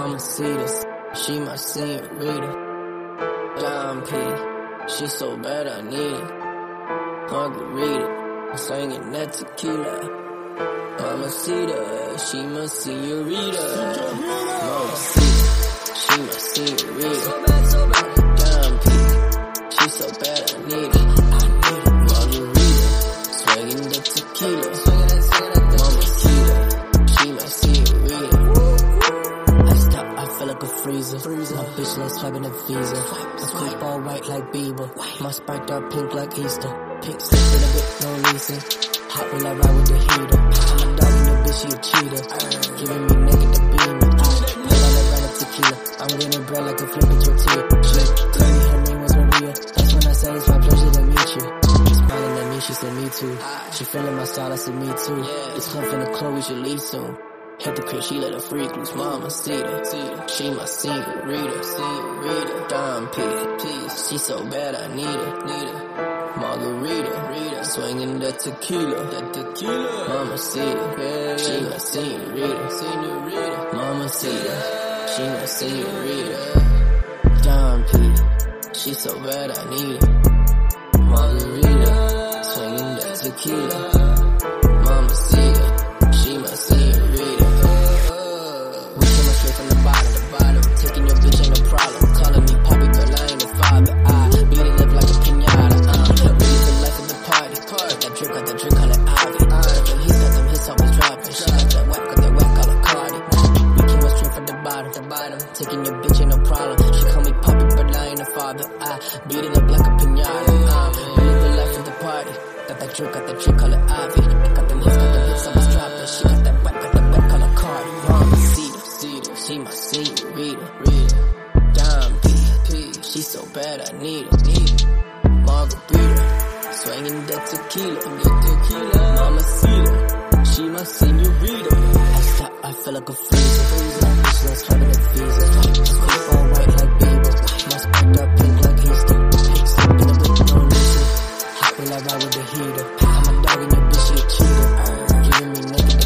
Mamacita, she my senorita. Dime P, she so bad I need it. Margarita, I'm slanging that tequila. Mamacita, she my senorita. Mamacita, she my senorita. Dime P, she so bad I need it. Margarita, swinging that tequila. Mamacita, she my senorita. I stop, I feel like a freezer. My bitch like swiping a visa. My coupe all white like Bieber. My spiked up pink like Easter. Pink stick in a bit, no leasing. Hot when I ride with the heater. I'm a dog and your bitch, she a cheater. Giving me naked the beamer. Pull out that round of tequila. I'm getting bread like a flipping tortilla. She told me her name was Maria. That's when I said it's my pleasure to meet you. Smiling at me, she said me too. She feeling my style, I said me too. It's Huff in the club, we should leave soon. Hit the crib, she let her freak loose. Mamacita, she my senorita. Dime P, she so bad I need her. Margarita, swinging that tequila. Mamacita, she my senorita. Mamacita, she my senorita. Dime P, she so bad I need her. Margarita, swinging that tequila. Mamacita, she my senorita. We came straight from the bottom. Taking your bitch ain't no problem. Calling me Poppy, but I ain't a father. I bleed it up like a pinata. Really the life of the party. Got that drink, call it Ivy. He's got them hits, always dropping. She got that whack, call it Cardi. We came straight from the bottom. Taking your bitch ain't no problem. She call me Poppy, but I ain't a father. I bleed it up like a pinata. Really the life of the party. Got that drink, call it Ivy. Got them hits, always dropping. She got that whack, call it Cardi. Mamacita, she my senorita. Dime P, she so bad I need her. Margarita, swinging that tequila. Mamacita, she my senorita. I stop, I feel like a freezer. My bitch like swiping a visa. My coupe all white like Bieber. My spiked up pink like Easter. Pink slip in a bit, no leasing. Hot when I ride with the heater. I'm a dog and your bitch, she a cheater. Giving me naked